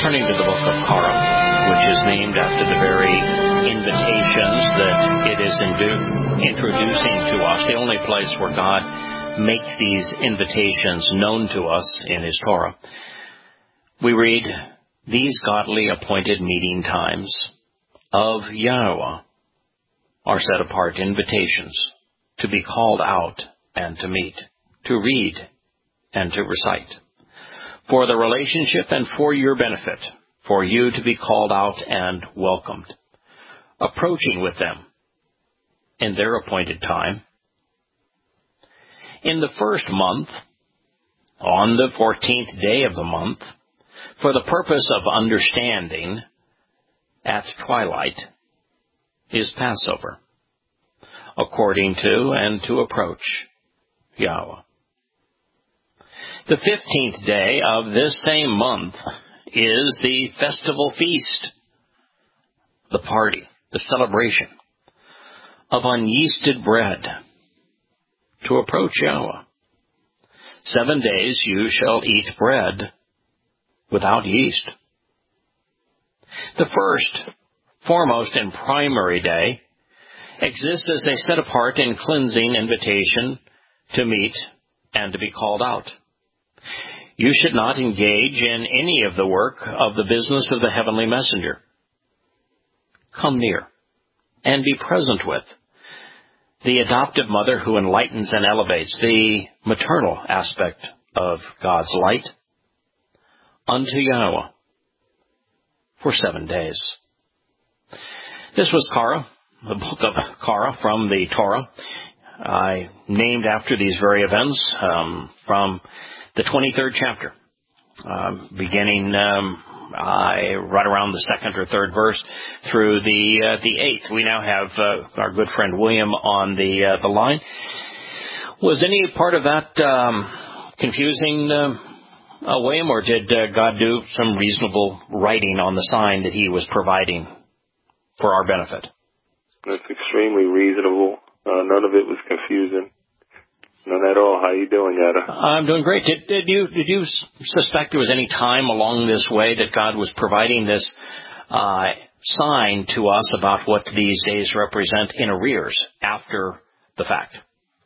Turning to the book of Korah, which is named after the very invitations that it is introducing to us, the only place where God makes these invitations known to us in His Torah. We read, "These godly appointed meeting times of Yahweh are set apart invitations to be called out and to meet, to read and to recite, for the relationship and for your benefit, for you to be called out and welcomed, approaching with them in their appointed time. In the first month, on the 14th day of the month, for the purpose of understanding, at twilight, is Passover, according to and to approach Yahweh. The 15th day of this same month is the festival feast, the party, the celebration of unyeasted bread, to approach Yahweh. 7 days you shall eat bread without yeast. The first, foremost, and primary day exists as a set-apart and cleansing invitation to meet and to be called out. You should not engage in any of the work of the business of the heavenly messenger. Come near and be present with the adoptive mother who enlightens and elevates the maternal aspect of God's light unto Yahweh for 7 days." This was Korah, the book of Korah from the Torah, named after these very events from the 23rd chapter, beginning right around the 2nd or 3rd verse through the 8th. We now have our good friend William on the line. Was any part of that confusing, William, or did God do some reasonable writing on the sign that He was providing for our benefit? That's extremely reasonable. None of it was confusing. None at all. How you doing, Yada? I'm doing great. Did you suspect there was any time along this way that God was providing this sign to us about what these days represent in arrears after the fact?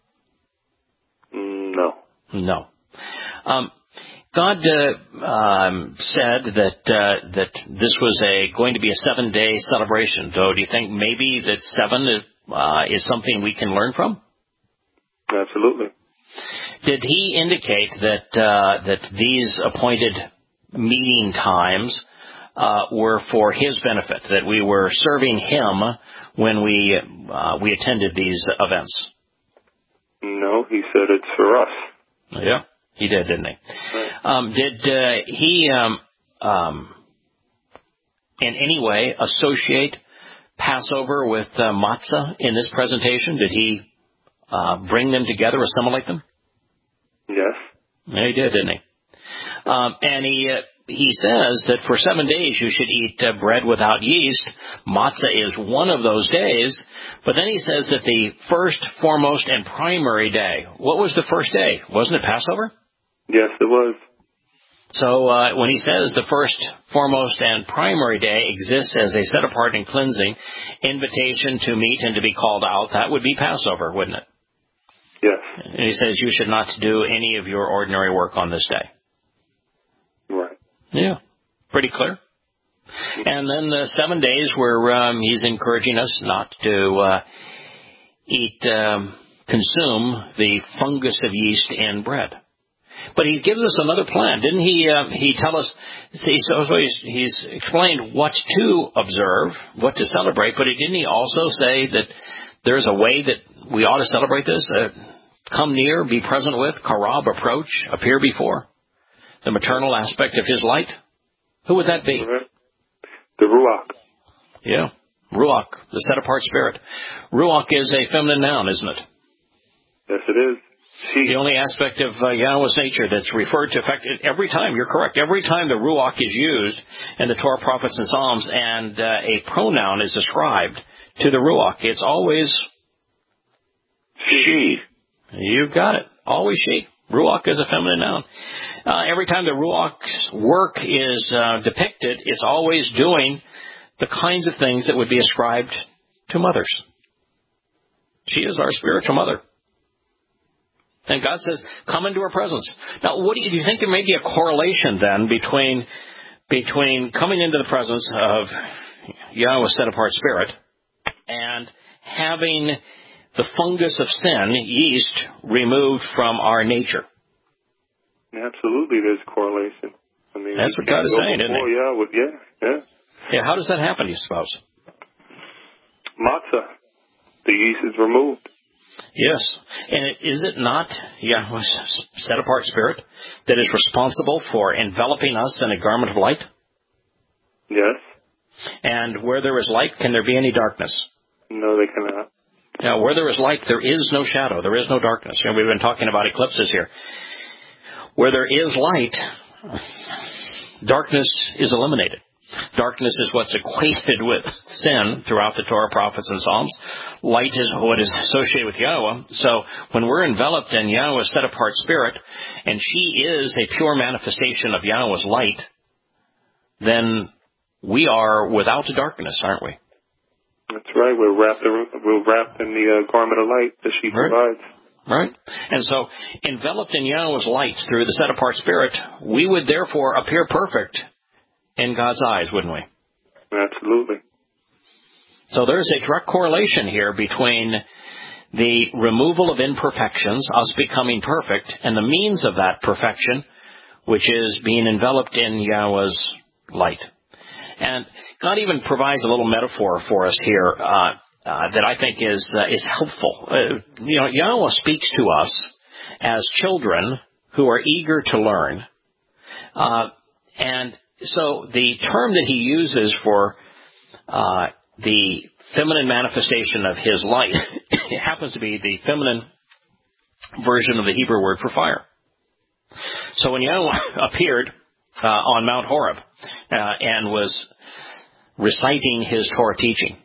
No. No. God said that this was going to be a 7-day celebration. So do you think maybe that 7 is something we can learn from? Absolutely. Did He indicate that these appointed meeting times were for His benefit, that we were serving Him when we attended these events? No, He said it's for us. Yeah, He did, didn't He? Right. Did He in any way associate Passover with matzah in this presentation? Did He bring them together, assimilate them? Yes. Yeah, He did, didn't He? And He says that for 7 days you should eat bread without yeast. Matzah is one of those days. But then He says that the first, foremost, and primary day. What was the first day? Wasn't it Passover? Yes, it was. So when He says the first, foremost, and primary day exists as a set-apart and cleansing invitation to meet and to be called out, that would be Passover, wouldn't it? Yes. And He says you should not do any of your ordinary work on this day. Right. Yeah, pretty clear. And then the 7 days where He's encouraging us not to consume the fungus of yeast in bread. But He gives us another plan. Didn't He tell us, He's explained what to observe, what to celebrate, but didn't He also say that there's a way that we ought to celebrate this? Come near, be present with, karab, approach, appear before, the maternal aspect of His light. Who would that be? The Ruach. Yeah, Ruach, the set-apart spirit. Ruach is a feminine noun, isn't it? Yes, it is. It's the only aspect of Yahweh's nature that's referred to. In fact, every time, you're correct, every time the Ruach is used in the Torah, Prophets, and Psalms, and a pronoun is ascribed to the Ruach, it's always she. You got it. Always she. Ruach is a feminine noun. Every time the Ruach's work is depicted, it's always doing the kinds of things that would be ascribed to mothers. She is our spiritual mother. And God says, come into her presence. Now, do you think there may be a correlation then between coming into the presence of Yahweh's set-apart spirit and having the fungus of sin, yeast, removed from our nature? Absolutely, there's correlation. I mean, that's what God is saying, isn't it? Yeah. How does that happen, you suppose? Matzah. The yeast is removed. Yes. And is it not Yahweh's set-apart spirit that is responsible for enveloping us in a garment of light? Yes. And where there is light, can there be any darkness? No, they cannot. Now, where there is light, there is no shadow. There is no darkness. We've been talking about eclipses here. Where there is light, darkness is eliminated. Darkness is what's equated with sin throughout the Torah, prophets, and Psalms. Light is what is associated with Yahweh. So when we're enveloped in Yahweh's set-apart spirit, and she is a pure manifestation of Yahweh's light, then we are without darkness, aren't we? That's right. We're wrapped in the garment of light that she provides. Right. And so, enveloped in Yahweh's light through the set-apart spirit, we would therefore appear perfect in God's eyes, wouldn't we? Absolutely. So there's a direct correlation here between the removal of imperfections, us becoming perfect, and the means of that perfection, which is being enveloped in Yahweh's light. And God even provides a little metaphor for us here that I think is helpful. Yahweh speaks to us as children who are eager to learn. And so the term that he uses for the feminine manifestation of his light it happens to be the feminine version of the Hebrew word for fire. So when Yahweh appeared on Mount Horeb and was reciting his Torah teaching,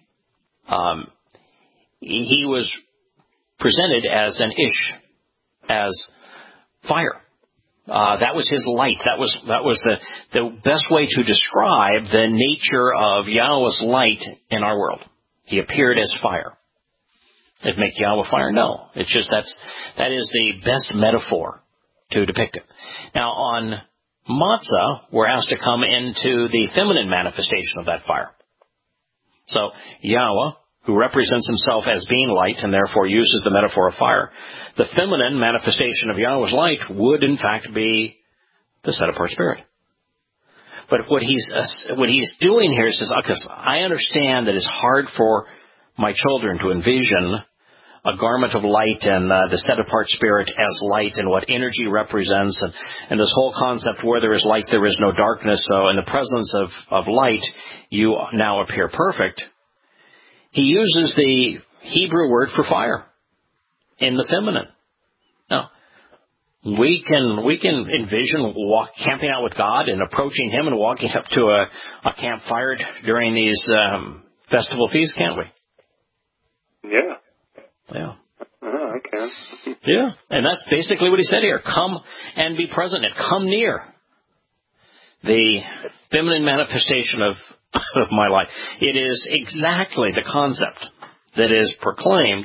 he was presented as an ish, as fire. That was his light. That was the best way to describe the nature of Yahweh's light in our world. He appeared as fire. It make Yahweh fire? No. It's just that is the best metaphor to depict it. Now on Matzah, we're asked to come into the feminine manifestation of that fire. So Yahweh, who represents himself as being light and therefore uses the metaphor of fire, the feminine manifestation of Yahweh's light would in fact be the set-apart spirit. But what he's doing here is says, okay, I understand that it's hard for my children to envision a garment of light and the set-apart spirit as light and what energy represents and this whole concept where there is light, there is no darkness. So in the presence of light, you now appear perfect. He uses the Hebrew word for fire in the feminine. Now, we can envision camping out with God and approaching him and walking up to a campfire during these festival feasts, can't we? Yeah. Yeah. I can. Yeah. And that's basically what he said here. Come and be present and come near the feminine manifestation of my life. It is exactly the concept that is proclaimed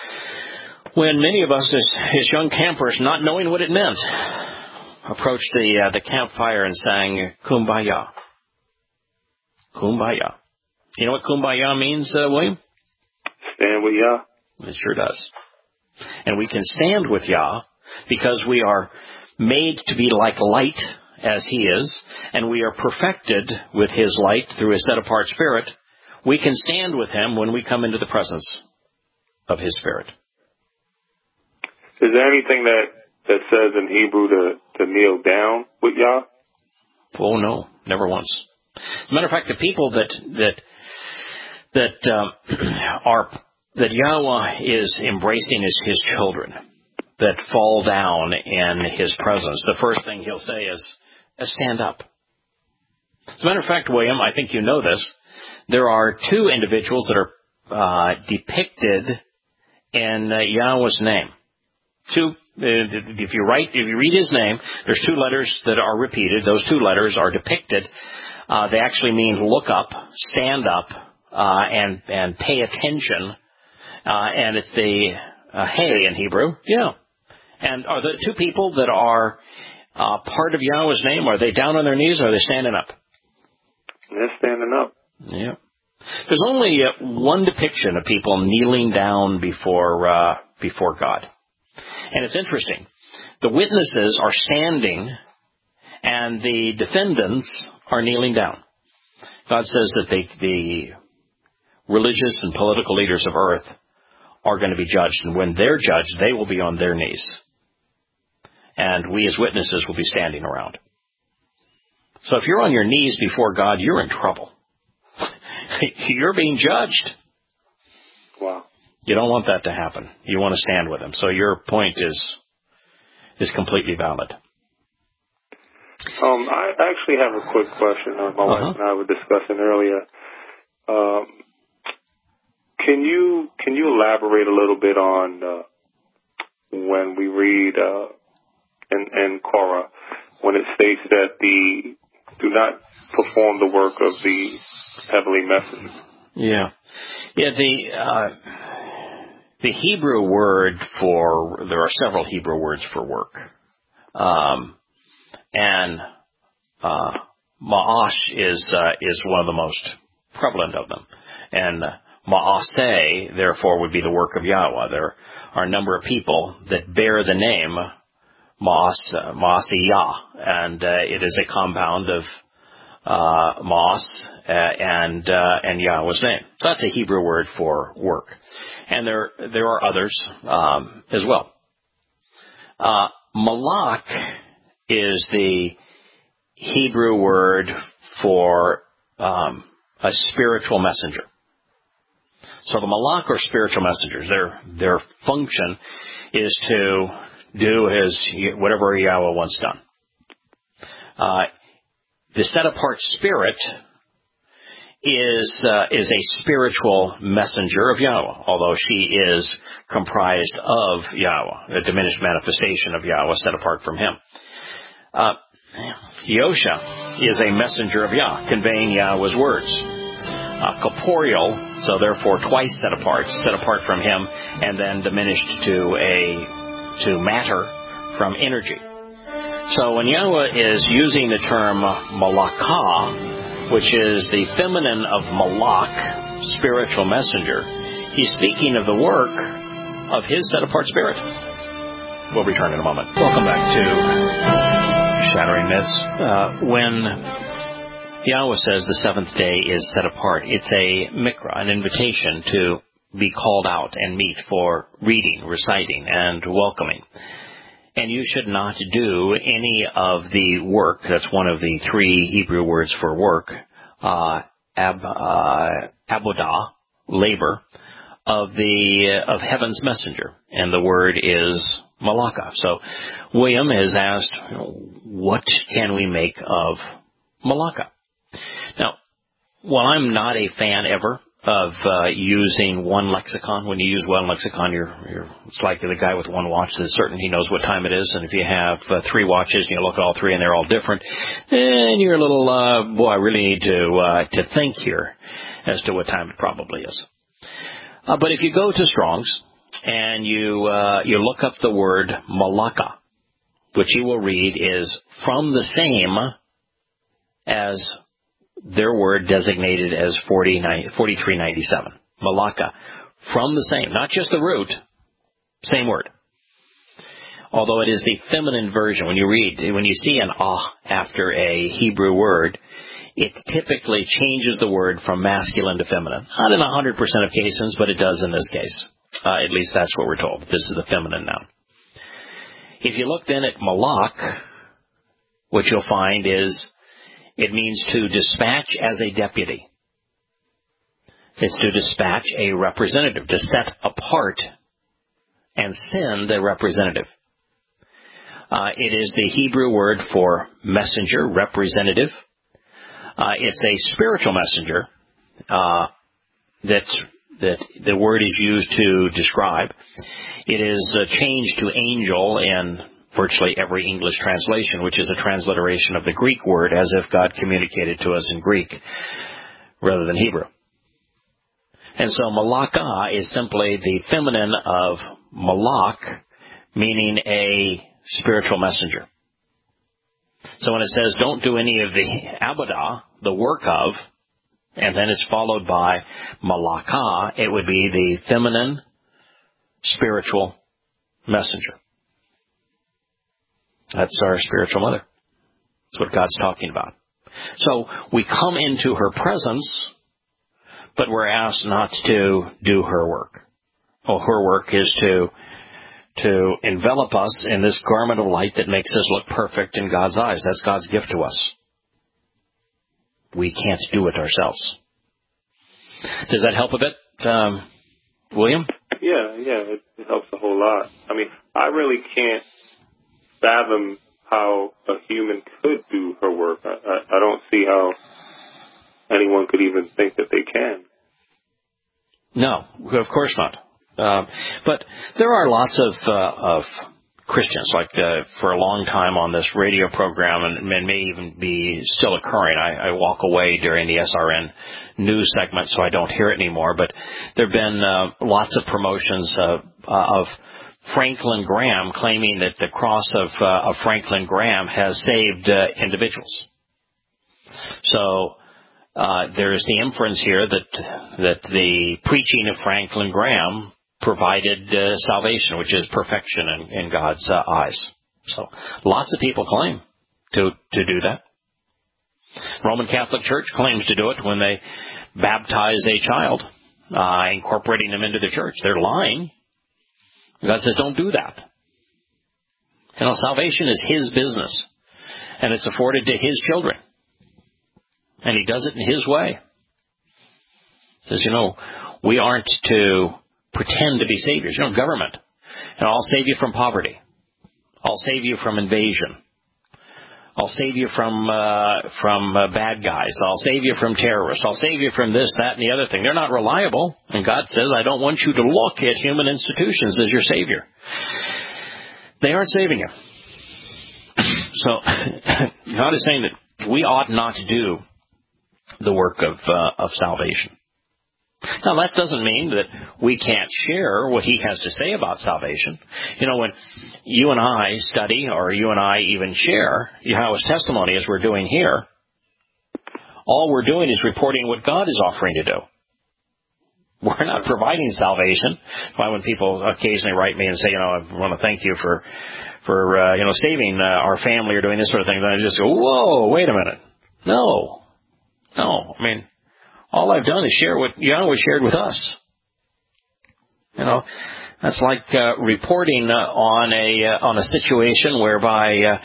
when many of us as young campers, not knowing what it meant, approached the campfire and sang Kumbaya. Kumbaya. You know what Kumbaya means, William? Stand with Yah. It sure does. And we can stand with Yah because we are made to be like light as he is, and we are perfected with his light through his set-apart spirit. We can stand with him when we come into the presence of his spirit. Is there anything that says in Hebrew to kneel down with Yah? Oh, no, never once. As a matter of fact, the people that Yahweh is embracing as his children, that fall down in his presence, the first thing he'll say is, stand up. As a matter of fact, William, I think you know this, there are two individuals that are depicted in Yahweh's name. Two If you read his name, there's two letters that are repeated. Those two letters are depicted. They actually mean look up, stand up, and pay attention. And it's the hey in Hebrew. Yeah. And are the two people that are part of Yahweh's name, are they down on their knees or are they standing up? They're standing up. Yeah. There's only one depiction of people kneeling down before God. And it's interesting. The witnesses are standing and the defendants are kneeling down. God says that the religious and political leaders of earth are going to be judged. And when they're judged, they will be on their knees. And we as witnesses will be standing around. So if you're on your knees before God, you're in trouble. You're being judged. Wow. You don't want that to happen. You want to stand with him. So your point is completely valid. I actually have a quick question. My wife and I were discussing earlier. Can you elaborate a little bit on when we read in Korah when it states that do not perform the work of the heavenly messenger? Yeah. The Hebrew word there are several Hebrew words for work. And ma'ash is one of the most prevalent of them. And ma'aseh, therefore, would be the work of Yahweh. There are a number of people that bear the name Ma'asiyah, and it is a compound of Ma'as and Yahweh's name. So that's a Hebrew word for work. And there are others as well. Malak is the Hebrew word for a spiritual messenger. So the Malak are spiritual messengers. Their function is to do whatever Yahweh wants done. The set-apart spirit is a spiritual messenger of Yahweh, although she is comprised of Yahweh, a diminished manifestation of Yahweh set apart from him. Yosha is a messenger of Yah, conveying Yahweh's words. Corporeal, so therefore twice set apart from him, and then diminished to matter from energy. So when Yahweh is using the term malakah, which is the feminine of malak, spiritual messenger, he's speaking of the work of his set-apart spirit. We'll return in a moment. Welcome back to Shattering Myths. When Yahweh says the seventh day is set apart, it's a mikra, an invitation to be called out and meet for reading, reciting, and welcoming. And you should not do any of the work. That's one of the three Hebrew words for work. Abodah, labor, of heaven's messenger. And the word is malakah. So William has asked, what can we make of malakah? Now, while I'm not a fan ever of using one lexicon. When you use one lexicon, it's like the guy with one watch that's certain he knows what time it is. And if you have three watches and you look at all three and they're all different, then you're a little, I really need to think here as to what time it probably is. But if you go to Strong's and you look up the word malakah, which you will read is from the same as their word designated as 4397. Malakah. From the same. Not just the root. Same word. Although it is the feminine version. When you see an after a Hebrew word, it typically changes the word from masculine to feminine. Not in 100% of cases, but it does in this case. At least that's what we're told. This is the feminine noun. If you look then at malak, what you'll find is it means to dispatch as a deputy. It's to dispatch a representative, to set apart and send a representative. It is the Hebrew word for messenger, representative. It's a spiritual messenger that the word is used to describe. It is changed to angel in virtually every English translation, which is a transliteration of the Greek word, as if God communicated to us in Greek rather than Hebrew. And so malaka is simply the feminine of malak, meaning a spiritual messenger. So when it says don't do any of the abadah, the work of, and then it's followed by malaka, it would be the feminine spiritual messenger. That's our spiritual mother. That's what God's talking about. So we come into her presence, but we're asked not to do her work. Oh, her work is to envelop us in this garment of light that makes us look perfect in God's eyes. That's God's gift to us. We can't do it ourselves. Does that help a bit, William? Yeah, it helps a whole lot. I mean, I really can't fathom how a human could do her work. I don't see how anyone could even think that they can. No, of course not. But there are lots of Christians, like for a long time on this radio program, and may even be still occurring. I walk away during the SRN news segment, so I don't hear it anymore. But there have been lots of promotions of Franklin Graham claiming that the cross of Franklin Graham has saved individuals. So there's the inference here that the preaching of Franklin Graham provided salvation, which is perfection in God's eyes. So lots of people claim to do that. Roman Catholic Church claims to do it when they baptize a child, incorporating them into the church. They're lying. God says, don't do that. You know, salvation is His business, and it's afforded to His children. And He does it in His way. He says, we aren't to pretend to be saviors. Government. I'll save you from poverty. I'll save you from invasion. I'll save you from bad guys. I'll save you from terrorists. I'll save you from this, that, and the other thing. They're not reliable. And God says, I don't want you to look at human institutions as your savior. They aren't saving you. So God is saying that we ought not to do the work of salvation. Now, that doesn't mean that we can't share what He has to say about salvation. When you and I study, or you and I even share Yahweh's testimony as we're doing here, all we're doing is reporting what God is offering to do. We're not providing salvation. That's why when people occasionally write me and say, I want to thank you for saving our family or doing this sort of thing, then I just go, whoa, wait a minute. No. I mean, all I've done is share what Yahweh shared with us. That's like reporting on a situation whereby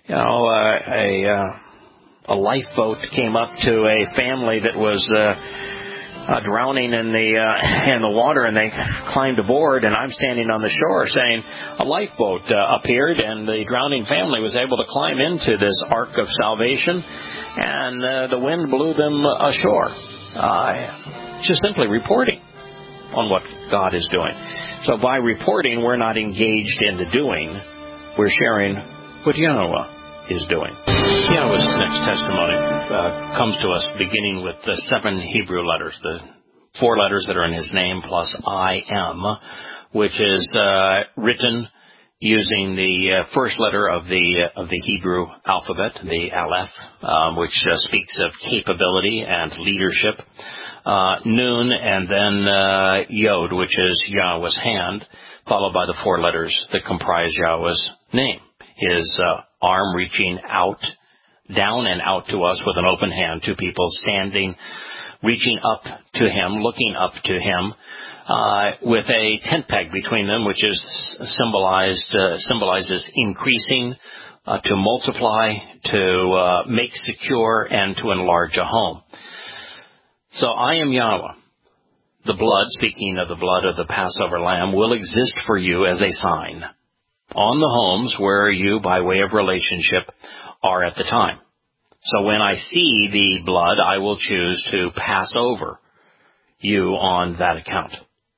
a lifeboat came up to a family that was drowning in the water, and they climbed aboard, and I'm standing on the shore saying a lifeboat appeared, and the drowning family was able to climb into this ark of salvation, and the wind blew them ashore. Just simply reporting on what God is doing. So by reporting, we're not engaged in the doing. We're sharing what Yahweh is doing. Yahweh's next testimony comes to us beginning with the 7 Hebrew letters, the 4 letters that are in His name plus I am, which is written using the first letter of the Hebrew alphabet, the Aleph, which speaks of capability and leadership, Nun, and then Yod, which is Yahweh's hand, followed by the 4 letters that comprise Yahweh's name. His arm reaching out, down and out to us with an open hand, 2 people standing, reaching up to Him, looking up to Him, with a tent peg between them, which is symbolizes increasing, to multiply, to make secure, and to enlarge a home. So I am Yahweh. The blood, speaking of the blood of the Passover lamb, will exist for you as a sign on the homes where you, by way of relationship, are at the time. So when I see the blood, I will choose to pass over you on that account.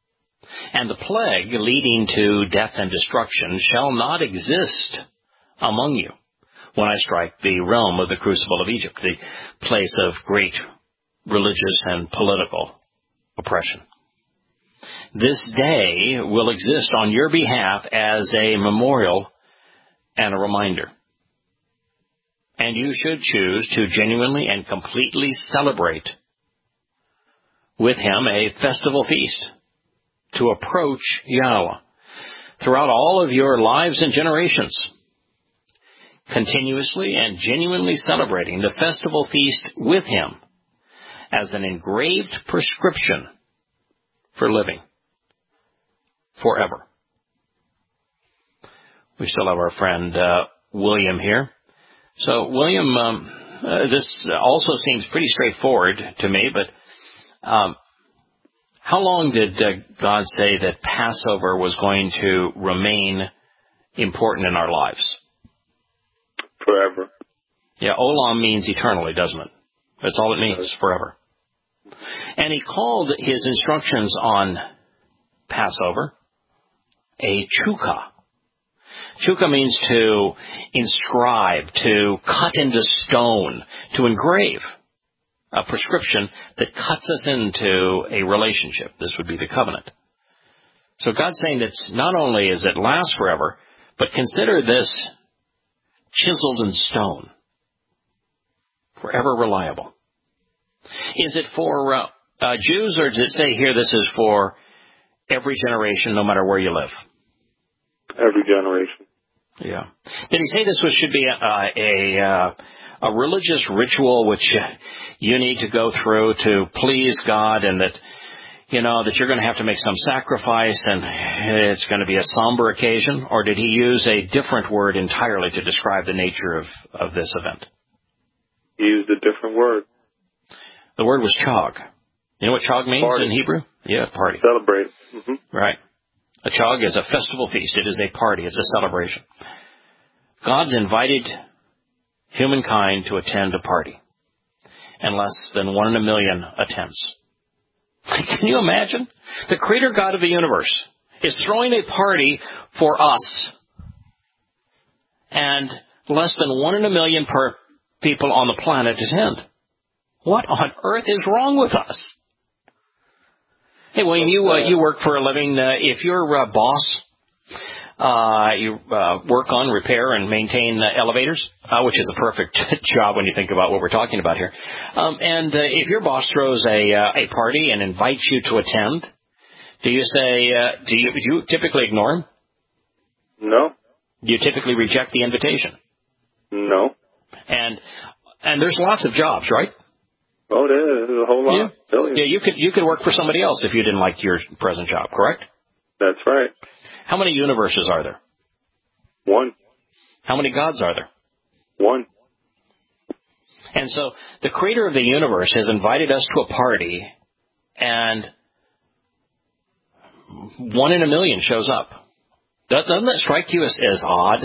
And the plague leading to death and destruction shall not exist among you when I strike the realm of the crucible of Egypt, the place of great religious and political oppression. This day will exist on your behalf as a memorial and a reminder. And you should choose to genuinely and completely celebrate with him a festival feast to approach Yahweh throughout all of your lives and generations, continuously and genuinely celebrating the festival feast with him as an engraved prescription for living forever. We still have our friend William here. So, William, this also seems pretty straightforward to me, but how long did God say that Passover was going to remain important in our lives? Forever. Yeah, olam means eternally, doesn't it? That's all it means, forever. And he called his instructions on Passover a chukah. Chukah means to inscribe, to cut into stone, to engrave. A prescription that cuts us into a relationship. This would be the covenant. So God's saying that not only is it last forever, but consider this chiseled in stone, forever reliable. Is it for Jews, or does it say here this is for every generation, no matter where you live? Every generation. Yeah. Did he say this should be a religious ritual which you need to go through to please God, and that, you know, that you're going to have to make some sacrifice and it's going to be a somber occasion? Or did he use a different word entirely to describe the nature of this event? He used a different word. The word was chag. You know what chag means Party. in Hebrew? Yeah, party. Celebrate. Mm-hmm. Right. A chag is a festival feast. It is a party. It's a celebration. God's invited humankind to attend a party, and less than 1 in a million attends. Can you imagine? The Creator God of the universe is throwing a party for us, and less than 1 in a million per people on the planet attend. What on earth is wrong with us? Hey, William, you work for a living. If your boss, you work on, repair, and maintain elevators, which is a perfect job when you think about what we're talking about here. And if your boss throws a party and invites you to attend, do you say, do you typically ignore him? No. Do you typically reject the invitation? No. And there's lots of jobs, right? Oh, there's a whole lot. Yeah, you could work for somebody else if you didn't like your present job, correct? That's right. How many universes are there? 1. How many gods are there? 1. And so the Creator of the universe has invited us to a party, and 1 in a million shows up. Doesn't that strike you as odd?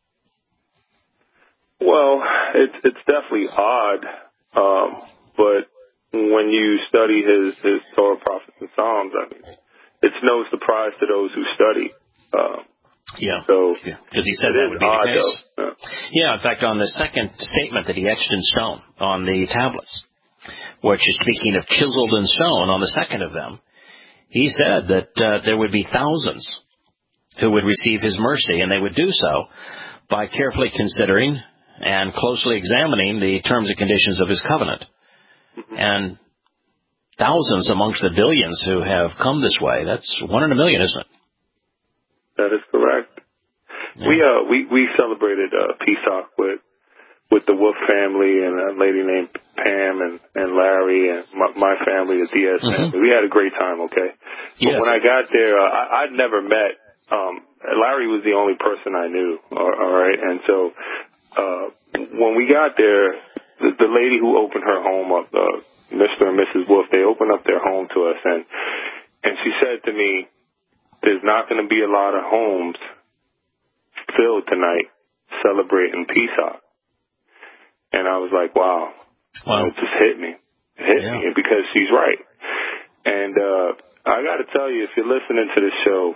Well, it's definitely odd, but when you study his Torah, prophets, and Psalms, I mean, it's no surprise to those who study. Yeah. So, because he said that would be the case. Though. Yeah, in fact, on the second statement that he etched in stone on the tablets, which is speaking of chiseled in stone on the second of them, he said that there would be thousands who would receive his mercy, and they would do so by carefully considering and closely examining the terms and conditions of his covenant. Mm-hmm. And thousands amongst the billions who have come this way, that's 1 in a million, isn't it? That is correct. Yeah. We celebrated Pesach with the Wolf family and a lady named Pam and Larry and my family, the Diaz family. We had a great time, okay? But when I got there, I'd never met, Larry was the only person I knew, all right? And so when we got there, the lady who opened her home up, Mr. and Mrs. Wolf, they opened up their home to us, and she said to me, there's not going to be a lot of homes filled tonight celebrating Pesach. And I was like, wow. It just hit me. It hit me because she's right. And I got to tell you, if you're listening to this show,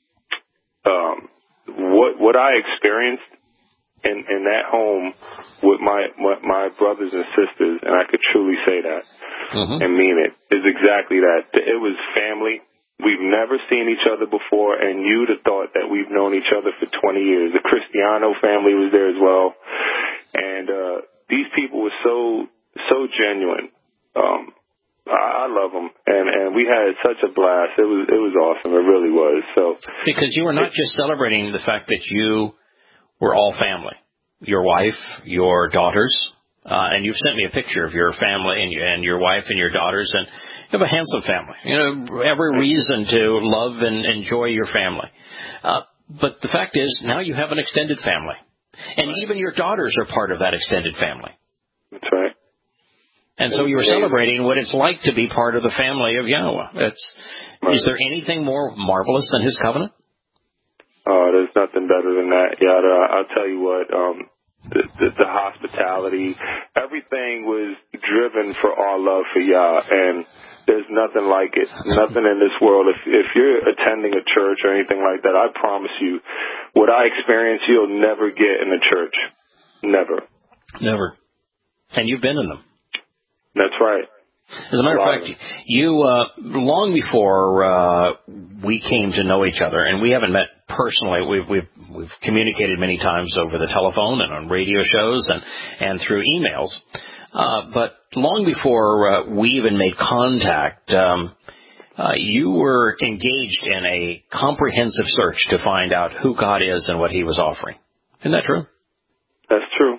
what I experienced in that home with my brothers and sisters, and I could truly say that and mean it, is exactly that. It was family. We've never seen each other before, and you'd have thought that we've known each other for 20 years. The Cristiano family was there as well, and these people were so genuine. I love them, and we had such a blast. It was awesome. It really was. So because you were not just celebrating the fact that you were all family, your wife, your daughters, and you've sent me a picture of your family and your wife and your daughters, and you have a handsome family. You know, every reason to love and enjoy your family. But the fact is, now you have an extended family, and even your daughters are part of that extended family. That's right. And so you're celebrating what it's like to be part of the family of Yahweh. Is there anything more marvelous than His covenant? There's nothing better than that. Yeah, I'll tell you what. The hospitality, everything was driven for our love for Yah, and there's nothing like it. Nothing in this world. If you're attending a church or anything like that, I promise you, what I experience, you'll never get in a church. Never. Never. And you've been in them. That's right. As a matter of fact, you long before we came to know each other, and we haven't met personally. We've communicated many times over the telephone and on radio shows and through emails. But long before we even made contact, you were engaged in a comprehensive search to find out who God is and what He was offering. Isn't that true? That's true.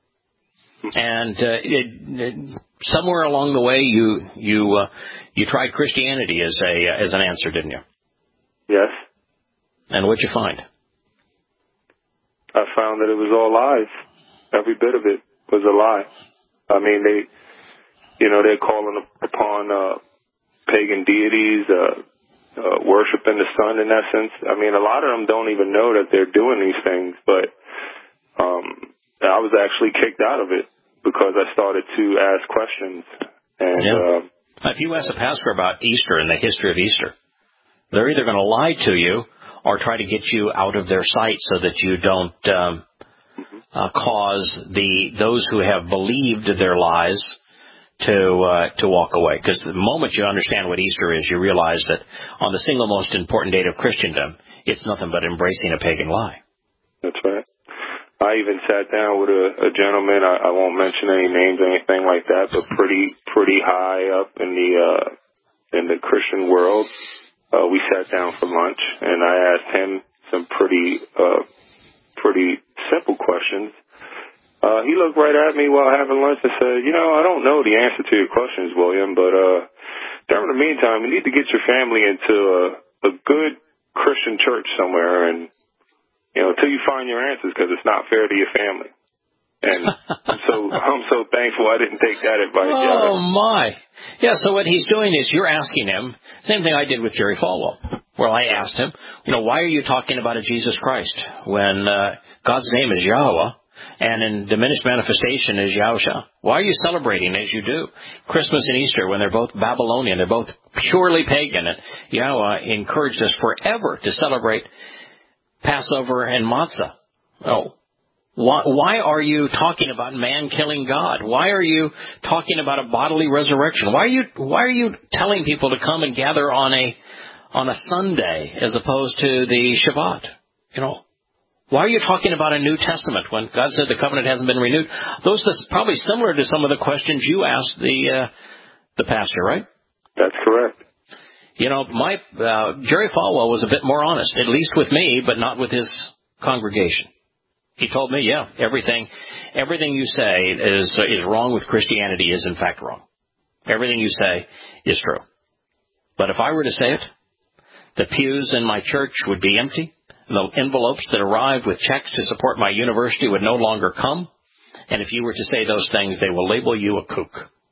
And somewhere along the way, you tried Christianity as an answer, didn't you? Yes. And what'd you find? I found that it was all lies. Every bit of it was a lie. I mean, they're calling upon pagan deities, worshiping the sun in essence. I mean, a lot of them don't even know that they're doing these things, but I was actually kicked out of it because I started to ask questions. And if you ask a pastor about Easter and the history of Easter, they're either going to lie to you or try to get you out of their sight so that you don't cause those who have believed their lies to walk away. Because the moment you understand what Easter is, you realize that on the single most important date of Christendom, it's nothing but embracing a pagan lie. That's right. I even sat down with a gentleman. I won't mention any names or anything like that, but pretty high up in the Christian world. We sat down for lunch, and I asked him some pretty simple questions. He looked right at me while having lunch and said, I don't know the answer to your questions, William, but during the meantime, you need to get your family into a good Christian church somewhere, and until you find your answers, because it's not fair to your family. And I'm so thankful I didn't take that advice. Oh, my. Yeah, so what he's doing is you're asking him, same thing I did with Jerry Falwell, where I asked him, why are you talking about a Jesus Christ when God's name is Yahweh and in diminished manifestation is Yahushua? Why are you celebrating as you do Christmas and Easter when they're both Babylonian, they're both purely pagan, and Yahweh encouraged us forever to celebrate Passover and matzah? Oh. Why are you talking about man killing God? Why are you talking about a bodily resurrection? Why are you telling people to come and gather on a Sunday as opposed to the Shabbat? Why are you talking about a New Testament when God said the covenant hasn't been renewed? Those are probably similar to some of the questions you asked the pastor, right? That's correct. My Jerry Falwell was a bit more honest, at least with me, but not with his congregation. He told me, everything you say is wrong with Christianity is in fact wrong. Everything you say is true. But if I were to say it, the pews in my church would be empty, and the envelopes that arrived with checks to support my university would no longer come, and if you were to say those things, they will label you a kook.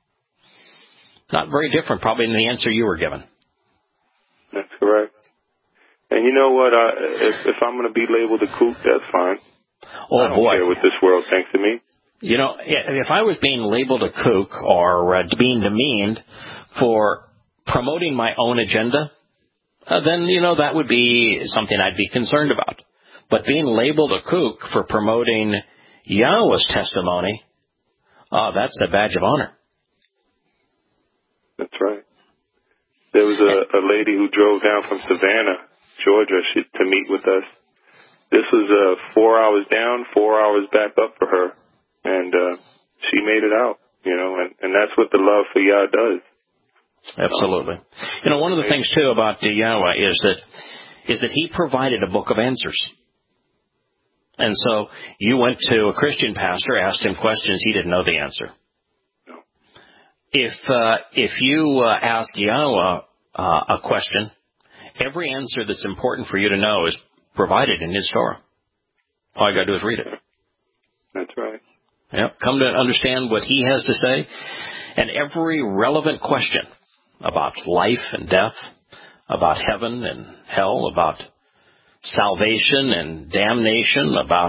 Not very different probably than the answer you were given. That's correct. And you know what? If I'm going to be labeled a kook, that's fine. Oh, I don't care what this world thinks of me. If I was being labeled a kook or being demeaned for promoting my own agenda, then, that would be something I'd be concerned about. But being labeled a kook for promoting Yahweh's testimony, that's a badge of honor. That's right. There was a lady who drove down from Savannah, Georgia, to meet with us. This was 4 hours down, 4 hours back up for her, and she made it out, and that's what the love for Yah does. Absolutely. One of the things, too, about Yahweh is that He provided a book of answers. And so you went to a Christian pastor, asked him questions, he didn't know the answer. No. If you ask Yahweh a question, every answer that's important for you to know is provided in His Torah. All you got to do is read it. That's right. Yep. Come to understand what He has to say. And every relevant question about life and death, about heaven and hell, about salvation and damnation, about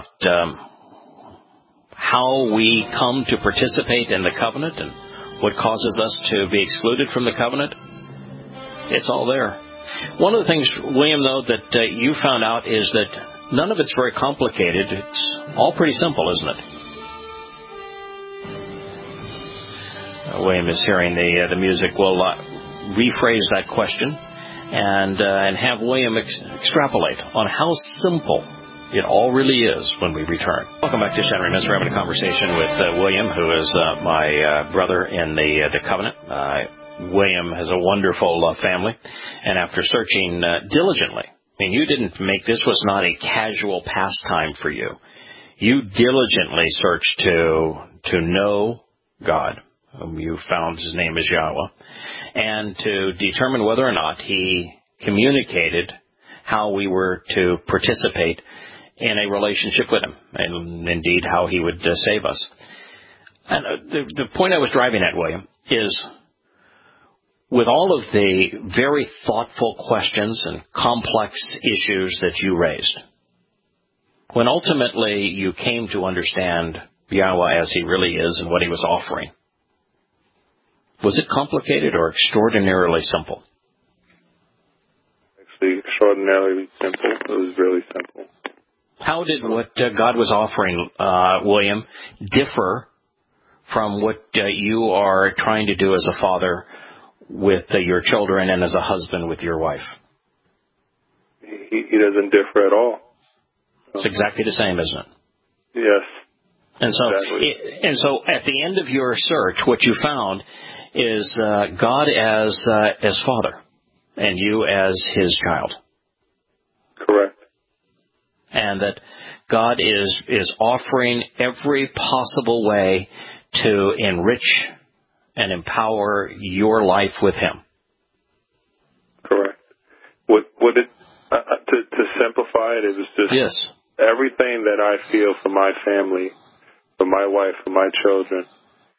how we come to participate in the covenant and what causes us to be excluded from the covenant, it's all there. One of the things, William, though, that you found out is that none of it's very complicated. It's all pretty simple, isn't it? William is hearing the music. We'll rephrase that question and have William extrapolate on how simple it all really is when we return. Welcome back to Shattering Myths. We're having a conversation with William, who is my brother in the covenant. William has a wonderful family, and after searching diligently, you didn't make this was not a casual pastime for you. You diligently searched to know God, whom you found His name is Yahweh, and to determine whether or not He communicated how we were to participate in a relationship with Him, and indeed how He would save us. And the point I was driving at, William, is with all of the very thoughtful questions and complex issues that you raised, when ultimately you came to understand Yahweh as He really is and what He was offering, was it complicated or extraordinarily simple? Actually, extraordinarily simple. It was really simple. How did what God was offering, William, differ from what you are trying to do as a father with your children and as a husband with your wife? He doesn't differ at all. It's exactly the same, isn't it? Yes. And so, exactly. And so at the end of your search, what you found is God as Father and you as His child. Correct. And that God is offering every possible way to enrich and empower your life with Him. Correct. What it to simplify it was just yes. Everything that I feel for my family, for my wife, for my children.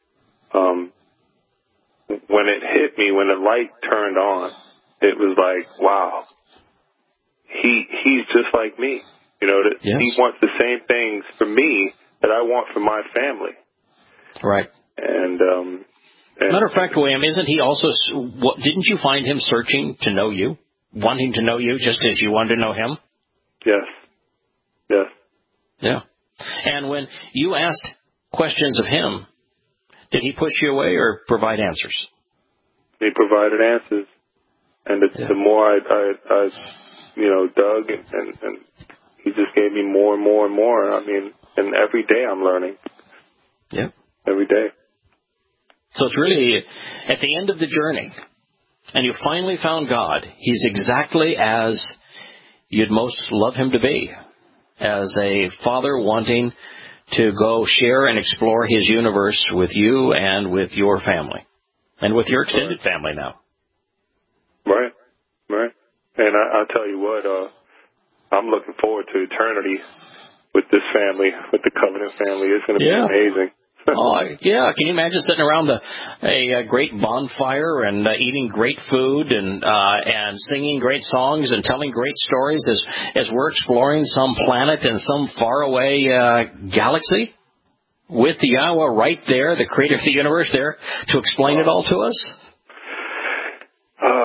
When it hit me, when the light turned on, it was like, wow, he's just like me. That yes. He wants the same things for me that I want for my family. Right. And matter of fact, William, isn't He also? Didn't you find Him searching to know you, wanting to know you, just as you wanted to know Him? Yes. Yes. Yeah. And when you asked questions of Him, did He push you away or provide answers? He provided answers, and the more I dug, and He just gave me more and more and more. And every day I'm learning. Yeah. Every day. So it's really at the end of the journey, and you finally found God. He's exactly as you'd most love Him to be, as a father wanting to go share and explore His universe with you and with your family, and with your extended family now. Right. And I'll tell you what, I'm looking forward to eternity with this family, with the Covenant family. It's going to be amazing. Oh, yeah. Can you imagine sitting around a great bonfire and eating great food and singing great songs and telling great stories as we're exploring some planet in some faraway galaxy with Yahweh right there, the creator of the universe there, to explain it all to us?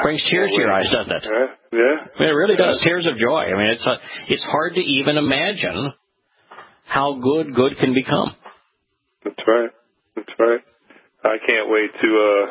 Brings tears to your eyes, doesn't it? Yeah. I mean, it really does. Tears of joy. I mean, it's hard to even imagine how good can become. That's right. I can't wait to,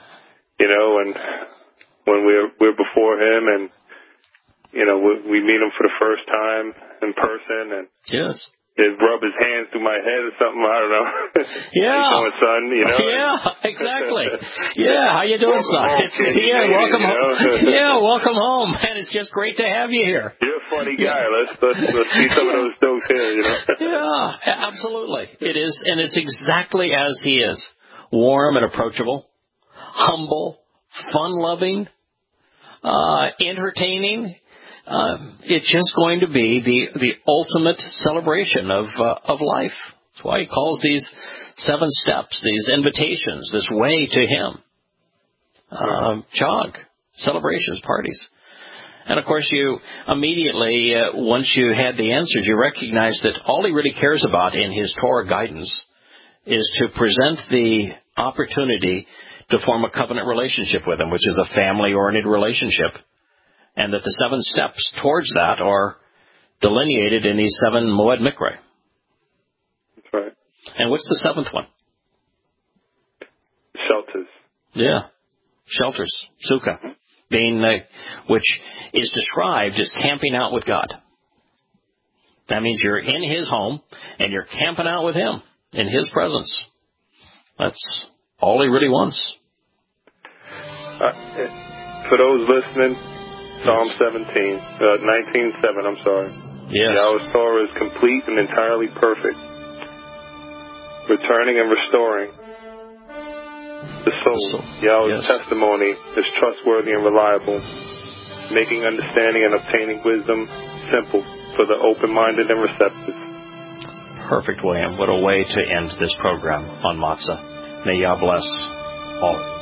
when we're before him and, we meet him for the first time in person and yes. Rub his hands through my head or something. I don't know. Yeah. How you doing, son? Yeah, exactly. Yeah, how you doing, son? Welcome home. Yeah, welcome home, man. It's just great to have you here. You're a funny guy. Let's see some of those jokes here. Yeah, absolutely. It is, and it's exactly as he is: warm and approachable, humble, fun-loving, entertaining. It's just going to be the ultimate celebration of life. That's why he calls these 7 steps, these invitations, this way to him. Chag, celebrations, parties. And of course you immediately, once you had the answers, you recognize that all he really cares about in his Torah guidance is to present the opportunity to form a covenant relationship with him, which is a family-oriented relationship. And that the 7 steps towards that are delineated in these 7 Moed Mikra. That's right. And what's the 7th one? Shelters. Yeah, shelters, sukkah, being which is described as camping out with God. That means you're in his home and you're camping out with him in his presence. That's all he really wants. For those listening, Psalm 19:7, I'm sorry. Yes. Yahweh's Torah is complete and entirely perfect, returning and restoring the soul. Yahweh's testimony is trustworthy and reliable, making understanding and obtaining wisdom simple for the open-minded and receptive. Perfect, William. What a way to end this program on Matzah. May Yah bless all.